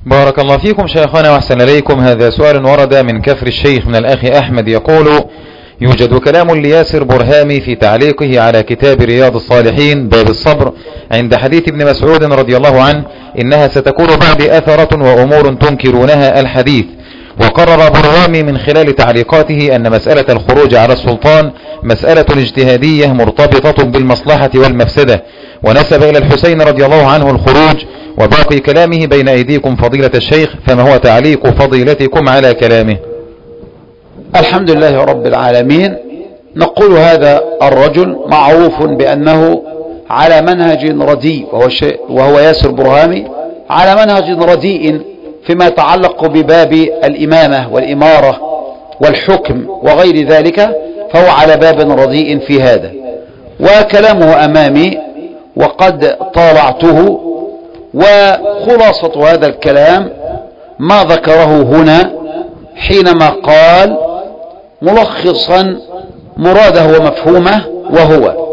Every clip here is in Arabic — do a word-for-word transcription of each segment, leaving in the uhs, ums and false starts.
بارك الله فيكم شيخنا وأحسن إليكم. هذا سؤال ورد من كفر الشيخ من الأخ أحمد يقول: يوجد كلام لياسر برهامي في تعليقه على كتاب رياض الصالحين باب الصبر عند حديث ابن مسعود رضي الله عنه: إنها ستكون بعد أثرة وأمور تنكرونها الحديث. وقرر برهامي من خلال تعليقاته أن مسألة الخروج على السلطان مسألة اجتهادية مرتبطة بالمصلحة والمفسدة، ونسب إلى الحسين رضي الله عنه الخروج. وباقي كلامه بين أيديكم فضيلة الشيخ، فما هو تعليق فضيلتكم على كلامه؟ الحمد لله رب العالمين. نقول هذا الرجل معروف بأنه على منهج رديء، وهو, وهو ياسر برهامي على منهج رديء فيما يتعلق بباب الإمامة والإمارة والحكم وغير ذلك، فهو على باب رديء في هذا. وكلامه أمامي وقد طالعته، وخلاصة هذا الكلام ما ذكره هنا حينما قال ملخصا مراده ومفهومه، وهو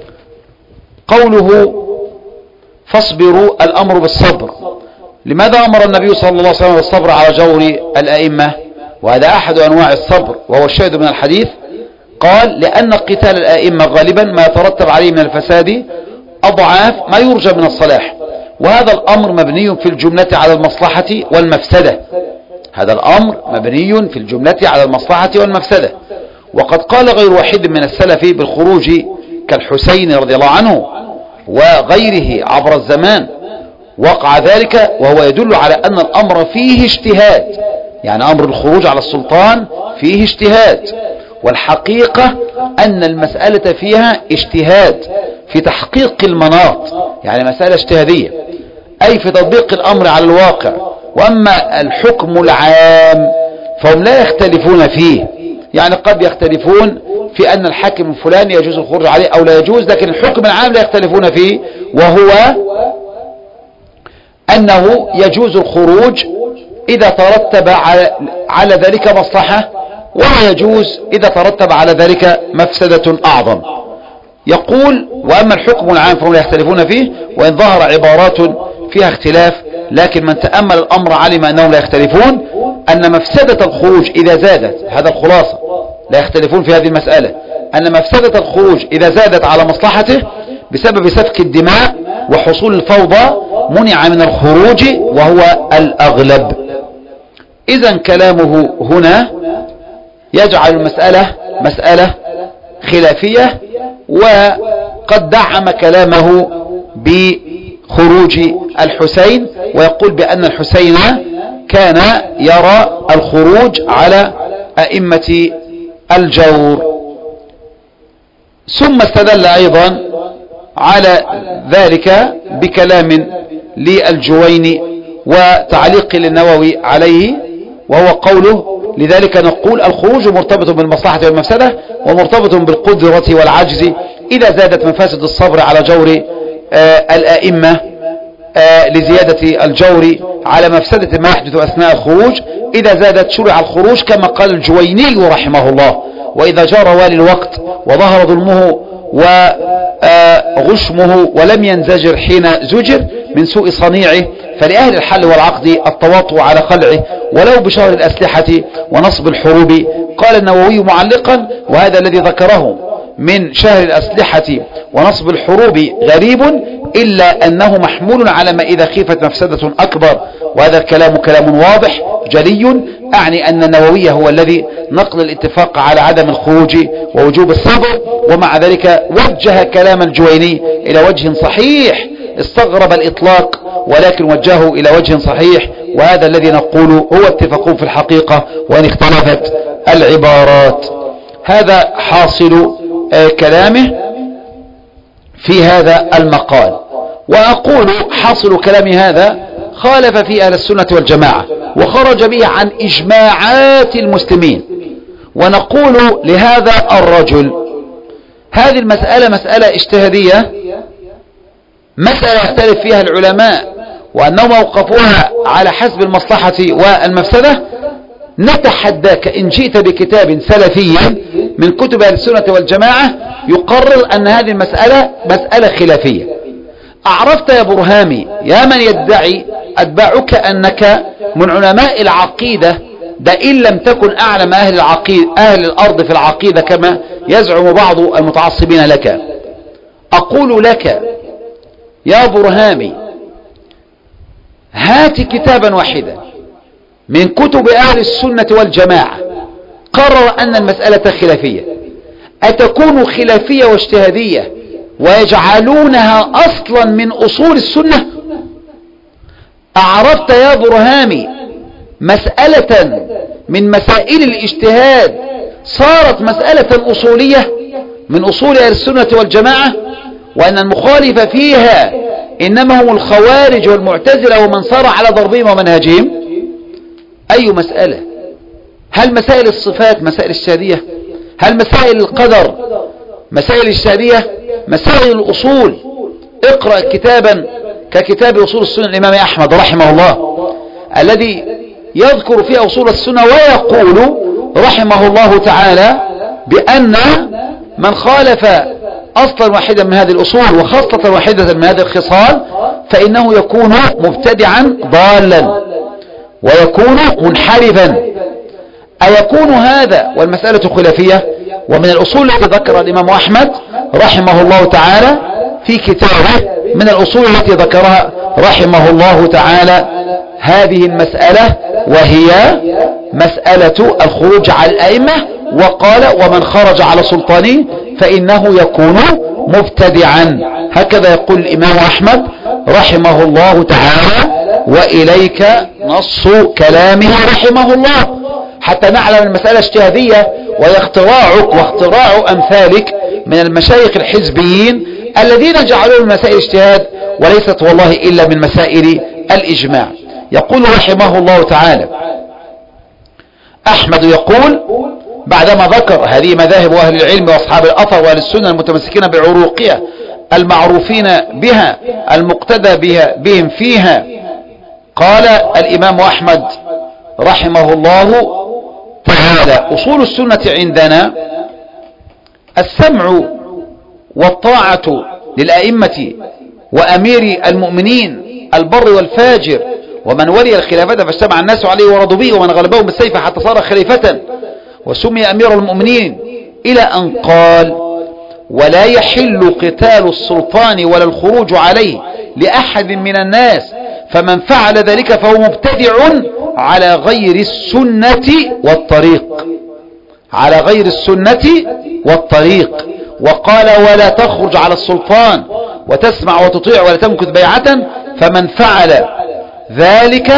قوله فاصبروا الأمر بالصبر. لماذا أمر النبي صلى الله عليه وسلم بالصبر على جور الأئمة؟ وهذا أحد أنواع الصبر وهو الشاهد من الحديث. قال لأن قتال الأئمة غالبا ما يترتب عليه من الفساد أضعاف ما يرجى من الصلاح، وهذا الأمر مبني في الجملة على المصلحة والمفسدة. هذا الأمر مبني في الجملة على المصلحة والمفسدة. وقد قال غير واحد من السلف بالخروج كالحسين رضي الله عنه وغيره عبر الزمان وقع ذلك، وهو يدل على أن الأمر فيه اجتهاد، يعني أمر الخروج على السلطان فيه اجتهاد، والحقيقة أن المسألة فيها اجتهاد في تحقيق المناط، يعني مسألة اجتهادية أي في تطبيق الأمر على الواقع. وأما الحكم العام فهم لا يختلفون فيه، يعني قد يختلفون في أن الحاكم الفلاني يجوز الخروج عليه أو لا يجوز، لكن الحكم العام لا يختلفون فيه، وهو أنه يجوز الخروج إذا ترتب على, على ذلك مصلحة، ولا يجوز إذا ترتب على ذلك مفسدة أعظم. يقول وأما الحكم العام فهم لا يختلفون فيه، وإن ظهر عبارات فيها اختلاف، لكن من تأمل الأمر علم أنهم لا يختلفون، أن مفسدة الخروج إذا زادت، هذا الخلاصة، لا يختلفون في هذه المسألة، أن مفسدة الخروج إذا زادت على مصلحته بسبب سفك الدماء وحصول الفوضى منع من الخروج، وهو الأغلب. إذن كلامه هنا يجعل المسألة مسألة خلافية، وقد دعم كلامه بخروج الحسين، ويقول بأن الحسين كان يرى الخروج على أئمة الجور. ثم استدل أيضا على ذلك بكلام للجويني وتعليق للنووي عليه، وهو قوله لذلك نقول الخروج مرتبط بالمصلحة والمفسدة ومرتبط بالقدرة والعجز إذا زادت مفاسد الصبر على جور آه الأئمة آه لزيادة الجور على مفسدة ما يحدث أثناء الخروج. إذا زادت شرع الخروج كما قال الجويني رحمه الله، وإذا جار والي الوقت وظهر ظلمه وغشمه ولم ينزجر حين زجر من سوء صنيعه، فلأهل الحل والعقد التواطؤ على خلعه ولو بشهر الأسلحة ونصب الحروب. قال النووي معلقا: وهذا الذي ذكره من شهر الأسلحة ونصب الحروب غريب، إلا أنه محمول على ما إذا خيفت مفسدة أكبر. وهذا الكلام كلام واضح جلي، أعني أن النووي هو الذي نقل الاتفاق على عدم الخروج ووجوب الصبر، ومع ذلك وجه كلام الجويني إلى وجه صحيح، استغرب الإطلاق ولكن وجهه إلى وجه صحيح، وهذا الذي نقول هو اتفاق في الحقيقة وإن اختلفت العبارات. هذا حاصل كلامه في هذا المقال. وأقول حاصل كلام هذا خالف في أهل السنة والجماعة وخرج به عن إجماعات المسلمين. ونقول لهذا الرجل هذه المسألة مسألة اجتهادية، مسألة يختلف فيها العلماء وأنهم أوقفوها على حسب المصلحة والمفسدة. نتحداك إن جئت بكتاب سلفي من كتب أهل السنة والجماعة يقرر أن هذه المسألة مسألة خلافية. أعرفت يا برهامي يا من يدعي أتباعك أنك من علماء العقيدة، ده إن لم تكن أعلم أهل العقيدة أهل الأرض في العقيدة كما يزعم بعض المتعصبين لك. أقول لك يا برهامي هات كتابا واحدا من كتب أهل السنة والجماعة قرر أن المسألة خلافية، أتكون خلافية واجتهادية ويجعلونها أصلا من أصول السنة؟ أعرفت يا برهامي مسألة من مسائل الاجتهاد صارت مسألة أصولية من أصول أهل السنة والجماعة، وأن المخالف فيها إنما هم الخوارج والمعتزلة ومن صار على ضربهم ومنهجهم؟ أي مسألة؟ هل مسائل الصفات مسائل اجتهادية؟ هل مسائل القدر مسائل اجتهادية؟ مسائل الأصول. اقرأ كتابا ككتاب أصول السنة الإمام أحمد رحمه الله الذي يذكر فيه أصول السنة ويقول رحمه الله تعالى بأن من خالف أصلا واحدا من هذه الأصول وخاصة واحدة من هذه الخصال فإنه يكون مبتدعا ضالا ويكون منحرفا. أيكون هذا والمسألة خلافية؟ ومن الأصول التي ذكر الإمام أحمد رحمه الله تعالى في كتابه من الأصول التي ذكرها رحمه الله تعالى هذه المسألة، وهي مسألة الخروج على الأئمة، وقال ومن خرج على سلطانه فإنه يكون مبتدعا. هكذا يقول الإمام أحمد رحمه الله تعالى، وإليك نص كلامه رحمه الله حتى نعلم المسألة اجتهادية، ويختراعك واختراع أمثالك من المشايخ الحزبيين الذين جعلوا المسائل اجتهاد وليست والله إلا من مسائل الإجماع. يقول رحمه الله تعالى أحمد يقول بعدما ذكر هذه مذاهب أهل العلم وأصحاب الأثر وأهل السنة المتمسكين بعروقها المعروفين بها المقتدى بها بهم فيها، قال الإمام أحمد رحمه الله تعالى أصول السنة عندنا السمع والطاعة للأئمة وأمير المؤمنين البر والفاجر ومن ولي الخلافة فاجتمع الناس عليه ورضوا به ومن غلبهم بالسيف حتى صار خليفة وسمي أمير المؤمنين، إلى أن قال ولا يحل قتال السلطان ولا الخروج عليه لأحد من الناس فمن فعل ذلك فهو مبتدع على غير السنة والطريق على غير السنة والطريق. وقال ولا تخرج على السلطان وتسمع وتطيع ولا تمكث بيعة فمن فعل ذلك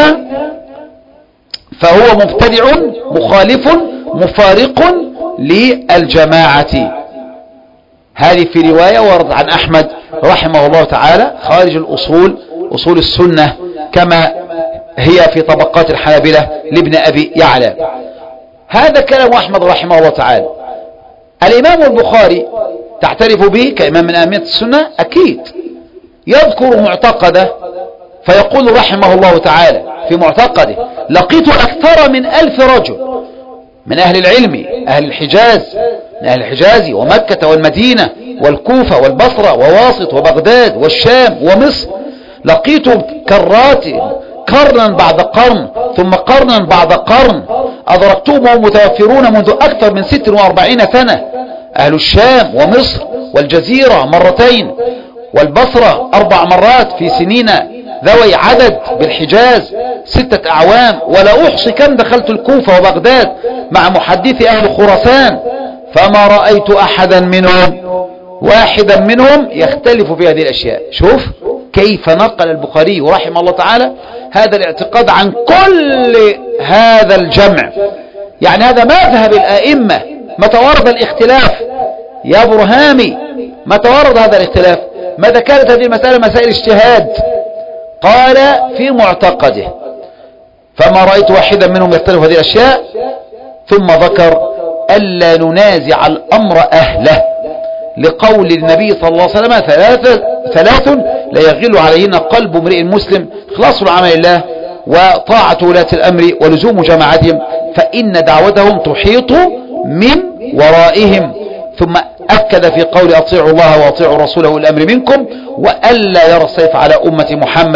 فهو مبتدع مخالف مفارق للجماعة. هذه في رواية ورد عن أحمد رحمه الله تعالى خارج الأصول أصول السنة كما هي في طبقات الحنابلة لابن أبي يعلى. هذا كلام أحمد رحمه الله تعالى. الإمام البخاري تعترف به كإمام من أئمة السنة أكيد، يذكر معتقده فيقول رحمه الله تعالى في معتقده لقيت أكثر من ألف رجل من أهل العلم أهل الحجاز من أهل الحجاز ومكة والمدينة والكوفة والبصرة وواسط وبغداد والشام ومصر، لقيت كرات قرنا بعد قرن ثم قرنا بعد قرن أدركتهم وهم متوفرون منذ أكثر من ست وأربعين سنة، أهل الشام ومصر والجزيرة مرتين والبصرة أربع مرات في سنين ذوي عدد، بالحجاز ستة أعوام، ولا أحصي كم دخلت الكوفة وبغداد مع محدثي أهل خراسان فما رأيت أحدا منهم واحدا منهم يختلف في هذه الأشياء. شوف كيف نقل البخاري رحمه الله تعالى هذا الاعتقاد عن كل هذا الجمع. يعني هذا مذهب الأئمة. متى ورد الاختلاف يا برهامي؟ متى ورد هذا الاختلاف؟ ماذا كانت هذه المسألة مسائل اجتهاد؟ قال في معتقده فما رأيت واحدا منهم يختلف هذه الأشياء، ثم ذكر ألا ننازع الأمر أهله لقول النبي صلى الله عليه وسلم ثلاث ثلاث لا يغل عليهن قلب امرئ مسلم خلاص العمل لله وطاعة ولاة الأمر ولزوم جماعتهم فإن دعوتهم تحيط من ورائهم. ثم أكد في قول أطيعوا الله وأطيعوا رسوله الأمر منكم وألا يرى السيف على أمة محمد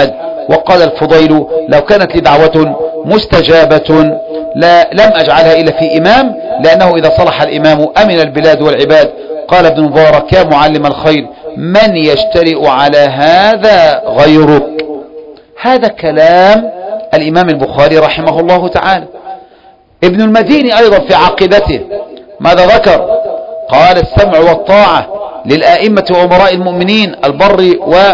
وقال الفضيل لو كانت لي دعوة مستجابة لا لم أجعلها إلا في إمام، لأنه إذا صلح الإمام أمن البلاد والعباد. قال ابن مبارك يا معلم الخير من يجترئ على هذا غيرك. هذا كلام الإمام البخاري رحمه الله تعالى. ابن المديني أيضا في عقيدته ماذا ذكر؟ قال السمع والطاعة للآئمة وأمراء المؤمنين البر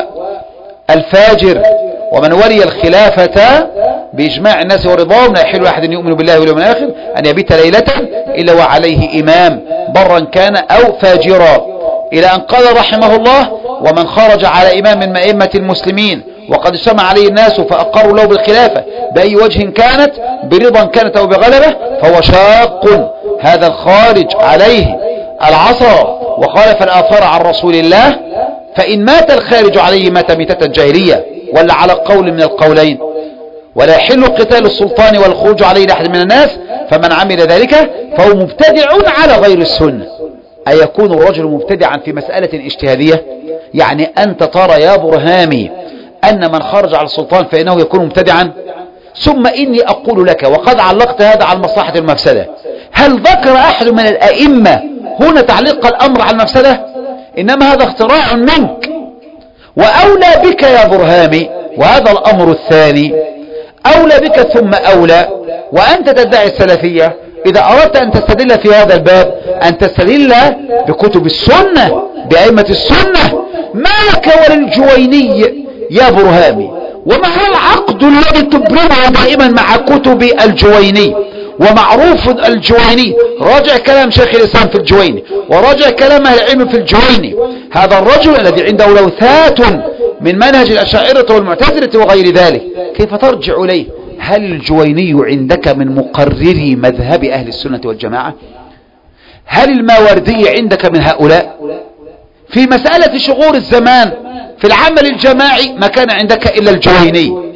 والفاجر، ومن ولي الخلافة بإجماع الناس ورضاهم لا يحل أحد يؤمن بالله واليوم الآخر أن يبيت ليلة إلا وعليه إمام برا كان أو فاجرا، إلى أن قال رحمه الله ومن خرج على إمام من أئمة المسلمين وقد اجتمع عليه الناس فأقروا له بالخلافة بأي وجه كانت برضا كانت أو بغلبة فهو شاق هذا الخارج عليه العصا وخالف الآثار عن رسول الله، فإن مات الخارج عليه مات ميتة جاهلية ولا على قول من القولين، ولا يحل قتال السلطان والخروج عليه لأحد من الناس، فمن عمل ذلك فهو مبتدع على غير السنة. أيكون الرجل مبتدعا في مسألة اجتهادية؟ يعني أنت ترى يا برهامي أن من خرج على السلطان فإنه يكون مبتدعا؟ ثم إني أقول لك وقد علقت هذا على المصلحة المفسدة، هل ذكر أحد من الأئمة هنا تعليق الأمر على المفسدة؟ إنما هذا اختراع منك، وأولى بك يا برهامي، وهذا الأمر الثاني أولى بك ثم أولى، وأنت تدعي السلفية إذا أردت أن تستدل في هذا الباب أن تستدل بكتب السنة بأئمة السنة. ما لك وللجويني يا برهامي؟ وما هو العقد الذي تبرمه دائما مع كتب الجويني؟ ومعروف الجويني، راجع كلام شيخ الإسلام في الجويني وراجع كلام أهل العلم في الجويني، هذا الرجل الذي عنده لوثات من منهج الأشاعرة والمعتزلة وغير ذلك، كيف ترجع إليه؟ هل الجويني عندك من مقرري مذهب أهل السنة والجماعة؟ هل الماوردي عندك من هؤلاء؟ في مسألة شغور الزمان في العمل الجماعي ما كان عندك إلا الجويني،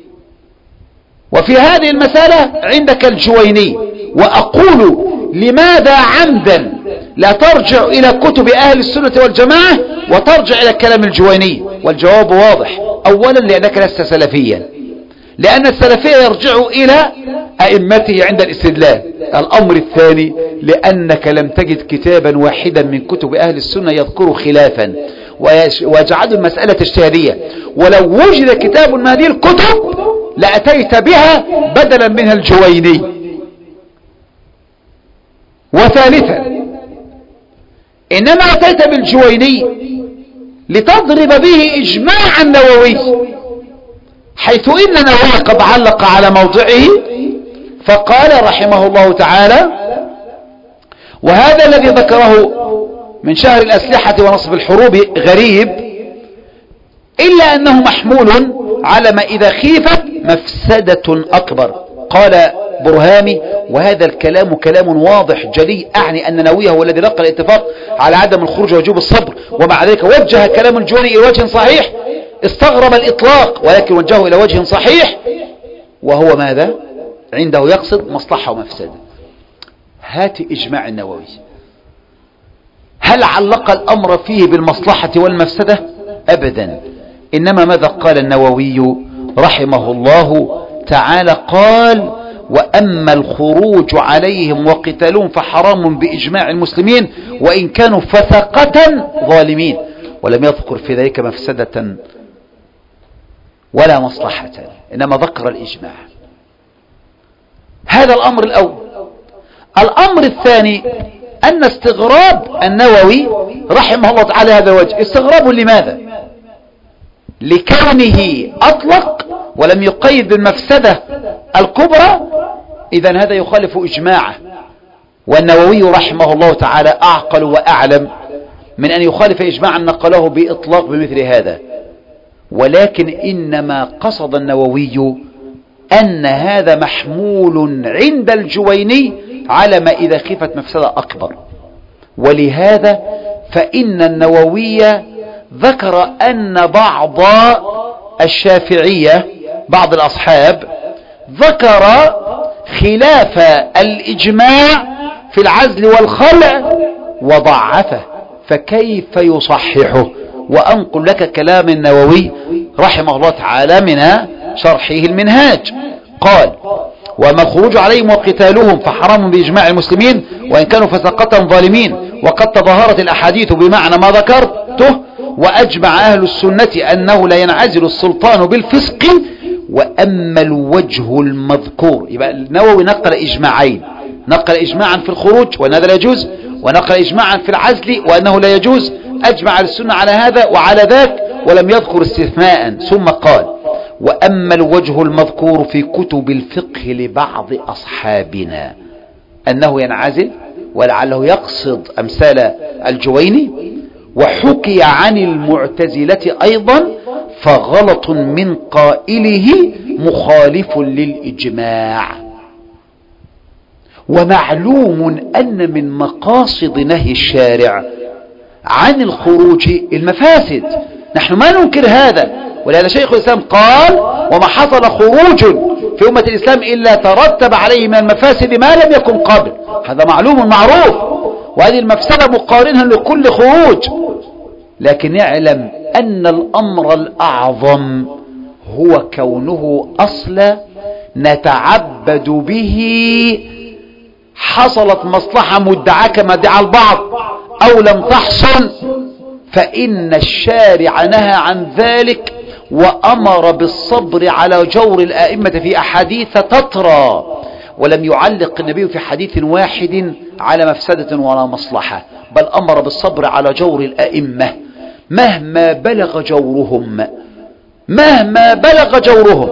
وفي هذه المسألة عندك الجويني. وأقول لماذا عمدا لا ترجع إلى كتب أهل السنة والجماعة وترجع إلى كلام الجويني؟ والجواب واضح، أولا لأنك لست سلفيا، لأن السلفية يرجع إلى أئمته عند الاستدلال. الأمر الثاني لأنك لم تجد كتابا واحدا من كتب أهل السنة يذكر خلافا ويجعل المسألة اجتهادية، ولو وجد كتاب من هذه الكتب لأتيت بها بدلا منها الجويني. وثالثا إنما أتيت بالجويني لتضرب به إجماع النووي، حيث إن النووي قد علق على موضعه فقال رحمه الله تعالى وهذا الذي ذكره من شهر الأسلحة ونصب الحروب غريب، إلا أنه محمول على ما إذا خيفت مفسدة أكبر. قال برهامي وهذا الكلام كلام واضح جلي، أعني أن نووي هو الذي نقل الاتفاق على عدم الخروج ووجوب الصبر، ومع ذلك وجه كلام الجويني إلى وجه صحيح، استغرب الإطلاق ولكن وجهه إلى وجه صحيح، وهو ماذا؟ عنده يقصد مصلحة ومفسدة. هات إجماع النووي، هل علق الأمر فيه بالمصلحة والمفسدة؟ أبدا، إنما ماذا قال النووي رحمه الله تعالى؟ قال وأما الخروج عليهم وقتالهم فحرام بإجماع المسلمين وإن كانوا فسقة ظالمين، ولم يذكر في ذلك مفسدة ولا مصلحة، إنما ذكر الإجماع. هذا الأمر الأول. الأمر الثاني أن استغراب النووي رحمه الله تعالى هذا الوجه استغراب لماذا؟ لكونه أطلق ولم يقيد بالمفسدة الكبرى، إذن هذا يخالف إجماعه، والنووي رحمه الله تعالى أعقل وأعلم من أن يخالف إجماعا نقله بإطلاق بمثل هذا. ولكن إنما قصد النووي أن هذا محمول عند الجويني على ما إذا خفت مفسدة أكبر، ولهذا فإن النووي ذكر أن بعض الشافعية بعض الأصحاب ذكر خلاف الإجماع في العزل والخلع وضعفه، فكيف يصححه؟ وأنقل لك كلام النووي رحمه الله تعالى من شرحه المنهاج. قال: وما الخروج عليهم وقتالهم فحرام بإجماع المسلمين وإن كانوا فسقة ظالمين، وقد تظاهرت الأحاديث بمعنى ما ذكرته، وأجمع أهل السنة أنه لا ينعزل السلطان بالفسق. وأما الوجه المذكور، يبقى النووي نقل إجماعين، نقل إجماعا في الخروج وأن هذا لا يجوز، ونقل إجماعا في العزل وأنه لا يجوز. أجمع السنة على هذا وعلى ذاك ولم يذكر استثناء. ثم قال: وأما الوجه المذكور في كتب الفقه لبعض أصحابنا أنه ينعزل، ولعله يقصد أمثال الجويني، وحكي عن المعتزلة أيضا، فغلط من قائله مخالف للإجماع. ومعلوم أن من مقاصد نهي الشارع عن الخروج المفاسد، نحن ما ننكر هذا، ولهذا شيخ الإسلام قال: وما حصل خروج في أمة الإسلام إلا ترتب عليه من المفاسد ما لم يكن قبل. هذا معلوم معروف، وهذه المفسدة مقارنها لكل خروج. لكن يعلم أن الأمر الأعظم هو كونه أصلا نتعبد به. حصلت مصلحة مدعاة كما ادعى البعض أو لم تحصل، فإن الشارع نهى عن ذلك وأمر بالصبر على جور الآئمة في أحاديث تترى، ولم يعلق النبي في حديث واحد على مفسدة ولا مصلحة، بل أمر بالصبر على جور الآئمة مهما بلغ جورهم، مهما بلغ جورهم.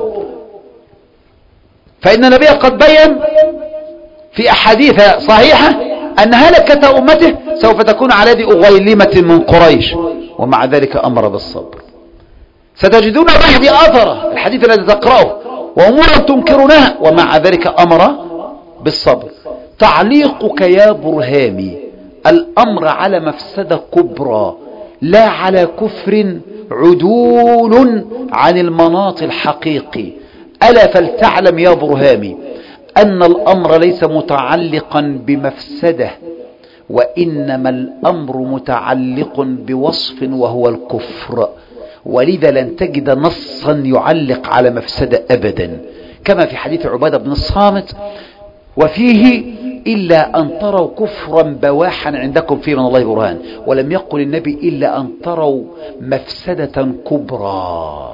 فإن النبي قد بين في أحاديث صحيحة أن هلكة أمته سوف تكون على يد أغيلمة من قريش، ومع ذلك أمر بالصبر. ستجدون بعد أثره الحديث الذي تقرأه وأمورا تنكرونها، ومع ذلك أمر بالصبر. تعليقك يا برهامي الأمر على مفسدة كبرى لا على كفر عدول عن المناط الحقيقي. ألا فلتعلم يا برهامي أن الأمر ليس متعلقا بمفسدة، وإنما الأمر متعلق بوصف وهو الكفر، ولذا لن تجد نصا يعلق على مفسدة أبدا، كما في حديث عبادة بن الصامت وفيه: إلا أن تروا كفرا بواحا عندكم فيه من الله برهان. ولم يقل النبي إلا أن تروا مفسدة كبرى.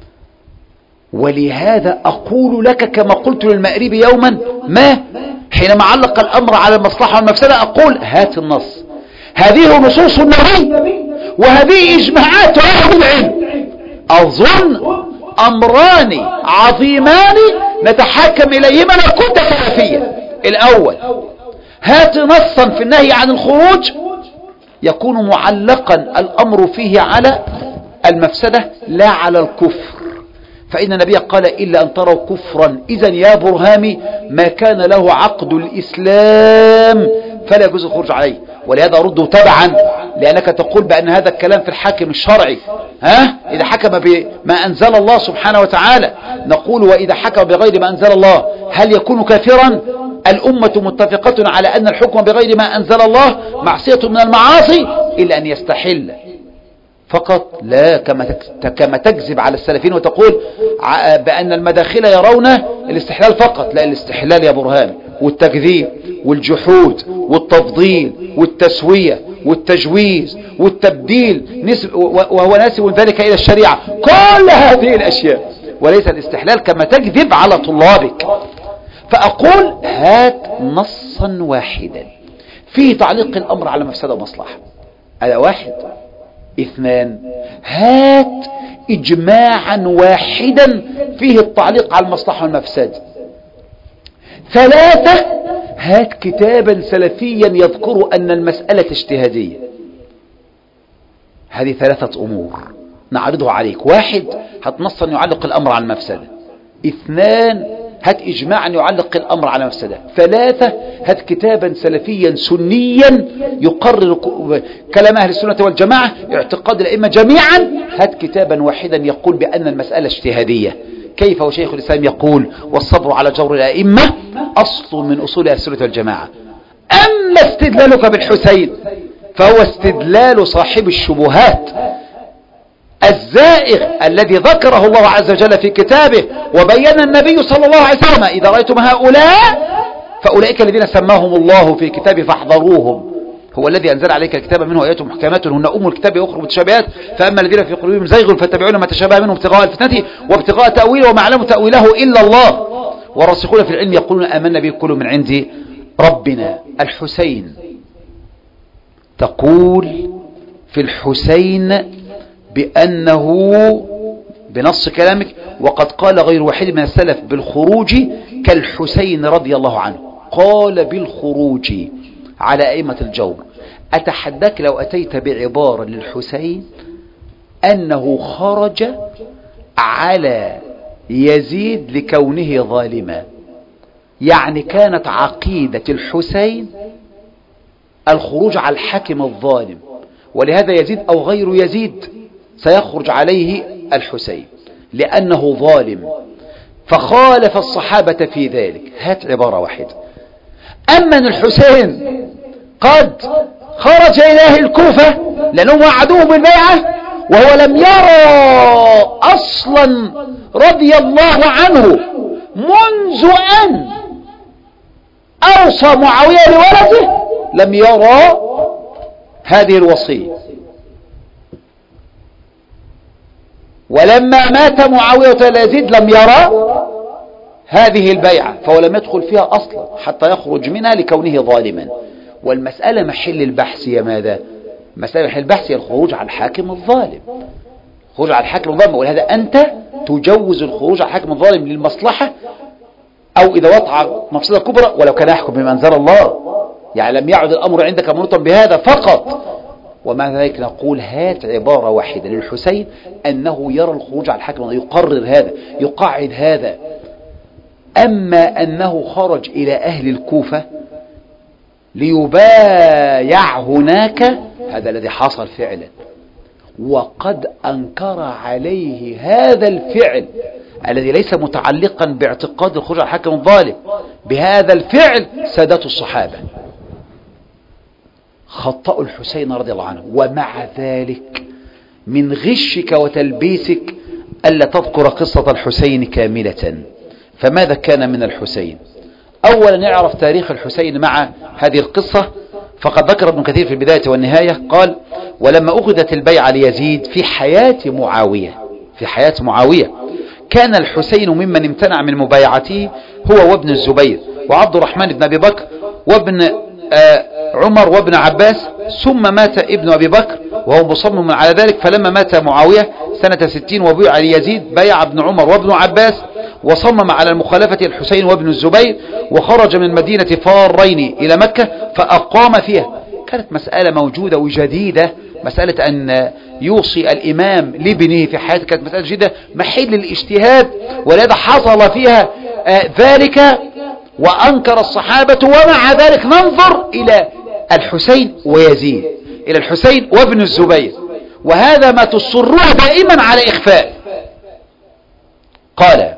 ولهذا أقول لك كما قلت للمأريب يوما ما حينما علق الأمر على المصلحة والمفسدة، أقول: هات النص، هذه نصوص النبي وهذه إجماعات أهل العلم. أظن أمران عظيمان نتحاكم إليهما لو كنت سلفيا. الأول: هات نصا في النهي عن الخروج يكون معلقا الأمر فيه على المفسدة لا على الكفر، فإن النبي قال: إلا أن تروا كفرا. إذن يا برهامي ما كان له عقد الإسلام فلا يجوز الخروج عليه. ولهذا أرده تبعا، لأنك تقول بأن هذا الكلام في الحاكم الشرعي، ها إذا حكم بما أنزل الله سبحانه وتعالى. نقول: وإذا حكم بغير ما أنزل الله هل يكون كافرا؟ الأمة متفقة على أن الحكم بغير ما أنزل الله معصية من المعاصي، إلا أن يستحل فقط. لا كما كما تكذب على السلفين وتقول بأن المداخل يرون الاستحلال فقط. لا، الاستحلال يا برهان والتكذيب والجحود والتفضيل والتسوية والتجويز والتبديل وهو ناسب ذلك إلى الشريعة، كل هذه الأشياء، وليس الاستحلال كما تكذب على طلابك. فأقول: هات نصا واحدا فيه تعليق الأمر على مفسدة ومصلحة. هذا واحد. اثنان: هات إجماعا واحدا فيه التعليق على المصلحة والمفسدة. ثلاثة: هات كتابا سلفيا يذكر أن المسألة اجتهادية. هذه ثلاثة أمور نعرضها عليك. واحد: هات نصا يعلق الأمر على المفسدة. اثنان: هات إجماعا يعلق الأمر على مفسدة. ثلاثة: هات كتابا سلفيا سنيا يقرر كلام أهل السنة والجماعة اعتقاد الأئمة جميعا. هات كتابا واحدا يقول بأن المسألة اجتهادية. كيف وشيخ الإسلام يقول: والصبر على جور الأئمة أصل من أصول أهل السنة والجماعة. أما استدلالك بالحسين فهو استدلال صاحب الشبهات، الزائغ الذي ذكره الله عز وجل في كتابه وبين النبي صلى الله عليه وسلم إذا رأيتم هؤلاء فأولئك الذين سماهم الله في كتابه فاحذروهم. هو الذي أنزل عليك الكتاب منه آيات محكمات هن أم الكتاب وأخرى متشابهات فأما الذين في قلوبهم زيغ فاتبعون ما تشابه منه ابتغاء الفتنة وابتغاء تأويله وما يعلم تأويله إلا الله والراسخون في العلم يقولون آمنا به كل من عند ربنا. الحسين تقول في الحسين بأنه بنص كلامك وقد قال غير واحد من السلف بالخروج كالحسين رضي الله عنه، قال بالخروج على أئمة الجور. أتحداك لو أتيت بعبارة للحسين أنه خرج على يزيد لكونه ظالما، يعني كانت عقيدة الحسين الخروج على الحاكم الظالم، ولهذا يزيد أو غير يزيد سيخرج عليه الحسين لأنه ظالم، فخالف الصحابة في ذلك. هات عبارة واحدة. أما الحسين قد خرج إلى أهل الكوفة لأنهم وعدوه بالبيعة وهو لم يرى أصلا رضي الله عنه منذ أن أوصى معاوية لولده لم يرى هذه الوصية، ولما مات معاوية يزيد لم يرى هذه البيعة فهو لم يدخل فيها أصلا حتى يخرج منها لكونه ظالما. والمسألة محل البحث يا ماذا؟ مسألة محل البحث هي الخروج على الحاكم الظالم، خروج على الحاكم الظالم، ولهذا أنت تجوز الخروج على الحاكم الظالم للمصلحة أو إذا وقع مفسدة كبرى ولو كان يحكم بما أنزل الله، يعني لم يعد الأمر عندك منوطا بهذا فقط. ومع ذلك نقول هات عبارة واحدة للحسين أنه يرى الخروج على الحاكم، يقرر هذا، يقعد هذا. أما أنه خرج إلى أهل الكوفة ليبايع هناك هذا الذي حصل فعلا، وقد أنكر عليه هذا الفعل الذي ليس متعلقا باعتقاد الخروج على الحاكم الظالم، بهذا الفعل سادات الصحابة خطأوا الحسين رضي الله عنه. ومع ذلك من غشك وتلبيسك ألا تذكر قصة الحسين كاملة. فماذا كان من الحسين؟ أولا نعرف تاريخ الحسين مع هذه القصة. فقد ذكر ابن كثير في البداية والنهاية قال ولما أخذت البيعة ليزيد في حياة معاوية في حياة معاوية كان الحسين ممن امتنع من مبايعته هو وابن الزبير وعبد الرحمن بن أبي بكر وابن آه عمر وابن عباس، ثم مات ابن أبي بكر وهو مصمم على ذلك. فلما مات معاوية سنة ستين وبيع ليزيد بيع ابن عمر وابن عباس وصمم على المخالفة الحسين وابن الزبير وخرج من مدينة فارين إلى مكة فأقام فيها. كانت مسألة موجودة وجديدة، مسألة أن يوصي الإمام لابنه في حياته كانت مسألة جديدة محل الاجتهاد، ولذا حصل فيها آه ذلك وأنكر الصحابة. ومع ذلك ننظر إلى الحسين ويزيد، إلى الحسين وابن الزبير، وهذا ما تصرون دائما على إخفاء. قال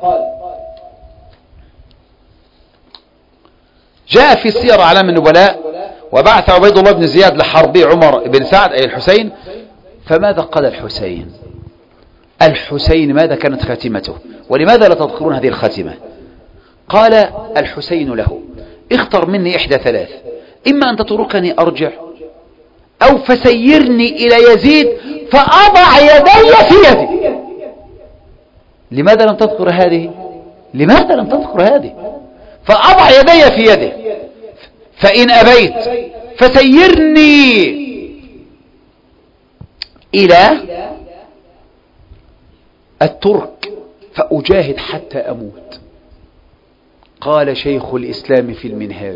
جاء في سير أعلام النبلاء وبعث عبيد الله بن زياد لحرب عمر بن سعد أي الحسين. فماذا قال الحسين؟ الحسين ماذا كانت خاتمته؟ ولماذا لا تذكرون هذه الخاتمة؟ قال الحسين له اختر مني إحدى ثلاث، إما أن تتركني أرجع أو فسيرني إلى يزيد فأضع يدي في يدي. لماذا لم تذكر هذه؟ لماذا لم تذكر هذه؟ فأضع يدي في يده، فإن أبيت فسيرني إلى الترك فأجاهد حتى أموت. قال شيخ الإسلام في المنهاج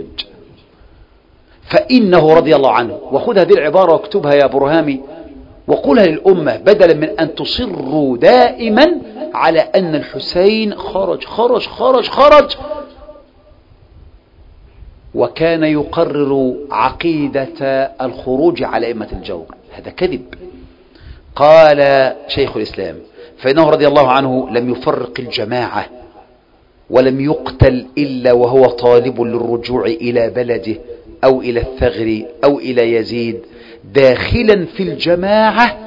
فإنه رضي الله عنه، وخذ هذه العبارة واكتبها يا برهامي وقولها للأمة بدلا من أن تصروا دائما على أن الحسين خرج خرج خرج خرج وكان يقرر عقيدة الخروج على أئمة الجور. هذا كذب. قال شيخ الإسلام فإنه رضي الله عنه لم يفرق الجماعة ولم يقتل إلا وهو طالب للرجوع إلى بلده أو إلى الثغر أو إلى يزيد، داخلا في الجماعة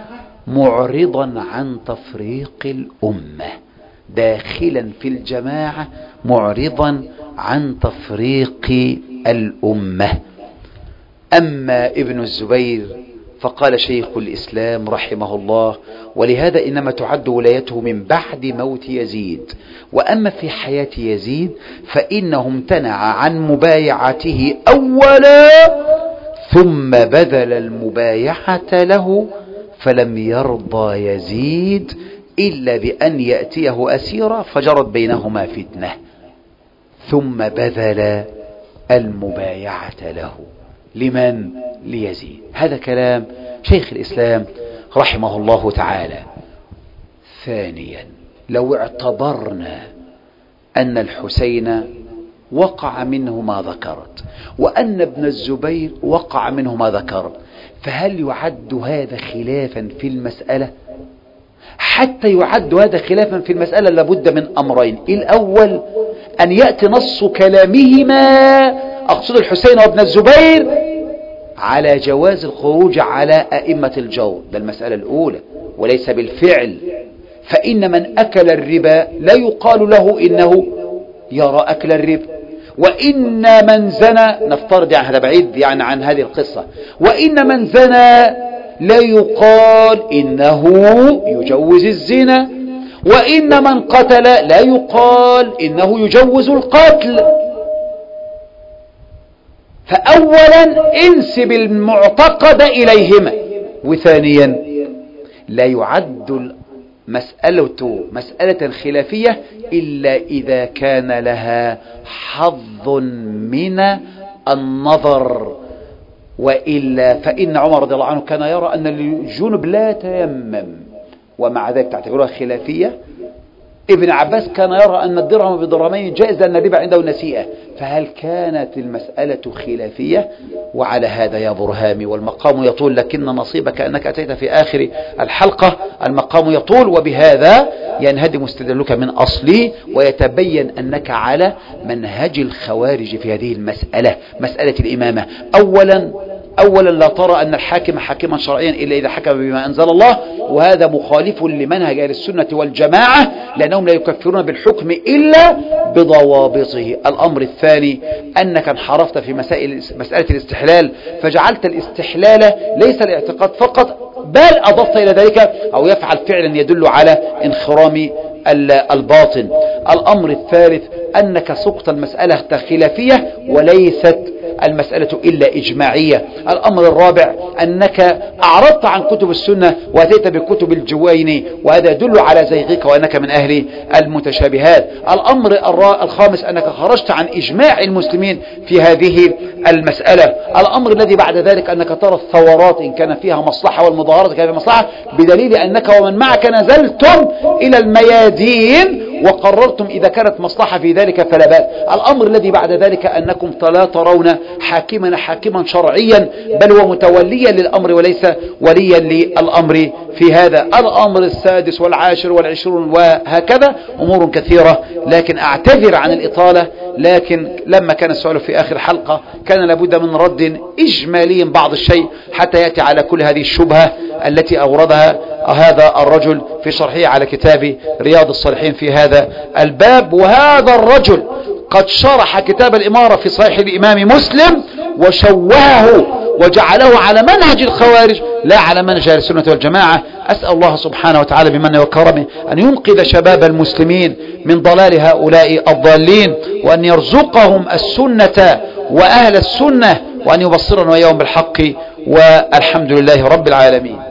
معرضا عن تفريق الأمة، داخلا في الجماعة معرضا عن تفريق الأمة. أما ابن الزبير فقال شيخ الإسلام رحمه الله: ولهذا إنما تعد ولايته من بعد موت يزيد، وأما في حياة يزيد فإنه امتنع عن مبايعته أولا ثم بذل المبايعة له، فلم يرضى يزيد إلا بأن يأتيه أسيرا فجرت بينهما فتنة، ثم بذل المبايعة له. لمن؟ ليزيد. هذا كلام شيخ الإسلام رحمه الله تعالى. ثانيا، لو اعتبرنا أن الحسين وقع منه ما ذكرت وأن ابن الزبير وقع منه ما ذكرت، فهل يعد هذا خلافا في المسألة؟ حتى يعد هذا خلافا في المسألة لابد من أمرين: الأول أن يأتي نص كلامهما، أقصد الحسين وابن الزبير، على جواز الخروج على أئمة الجور، ده المسألة الأولى، وليس بالفعل. فإن من أكل الربا لا يقال له إنه يرى أكل الربا، وإن من زنى، نفترض يعني هذا بعيد يعني عن هذه القصة، وإن من زنى لا يقال إنه يجوز الزنا، وإن من قتل لا يقال إنه يجوز القتل. فأولا انسب المعتقد إليهما، وثانيا لا يعد مسألة مسألة خلافية إلا إذا كان لها حظ من النظر، وإلا فإن عمر رضي الله عنه كان يرى أن الجنب لا تيمم، ومع ذلك تعتبرها خلافية. ابن عباس كان يرى أن الدرهم بدرهمين جائز لأن الربا عنده نسيئة. فهل كانت المسألة خلافية؟ وعلى هذا يا برهامي، والمقام يطول لكن نصيبك أنك أتيت في آخر الحلقة، المقام يطول، وبهذا ينهدم استدلالك من أصلي ويتبين أنك على منهج الخوارج في هذه المسألة، مسألة الإمامة. أولا أولا لا ترى أن الحاكم حاكما شرعيا إلا إذا حكم بما أنزل الله، وهذا مخالف لمنهج أهل السنة والجماعة، لأنهم لا يكفرون بالحكم إلا بضوابطه. الأمر الثاني أنك انحرفت في مسائل مسألة الاستحلال، فجعلت الاستحلال ليس الاعتقاد فقط، بل أضفت إلى ذلك أو يفعل فعلا يدل على انخرام الباطن. الأمر الثالث أنك سقط المسألة خلافية وليست المسألة إلا إجماعية. الأمر الرابع أنك أعرضت عن كتب السنة وأتيت بكتب الجويني، وهذا يدل على زيغك وأنك من أهل المتشابهات. الأمر الخامس أنك خرجت عن إجماع المسلمين في هذه المسألة. الأمر الذي بعد ذلك أنك ترى الثورات إن كان فيها مصلحة والمظاهرات كان فيها مصلحة، بدليل أنك ومن معك نزلتم إلى الميادين وقررتم إذا كانت مصلحة في ذلك فلا بأس. الأمر الذي بعد ذلك أنكم لا ترون حاكما حاكما شرعيا، بل هو متوليا للأمر وليس وليا للأمر في هذا. الأمر السادس والعاشر والعشرون وهكذا أمور كثيرة، لكن أعتذر عن الإطالة، لكن لما كان السؤال في آخر حلقة كان لابد من رد إجمالي بعض الشيء حتى يأتي على كل هذه الشبهة التي أوردها هذا الرجل في شرحه على كتاب رياض الصالحين في هذا الباب. وهذا الرجل قد شرح كتاب الإمارة في صحيح الإمام مسلم وشوهه وجعله على منهج الخوارج لا على منهج أهل السنة والجماعة. أسأل الله سبحانه وتعالى بمنه وكرمه أن ينقذ شباب المسلمين من ضلال هؤلاء الضالين، وأن يرزقهم السنة وأهل السنة، وأن يبصرنا وإياهم بالحق، والحمد لله رب العالمين.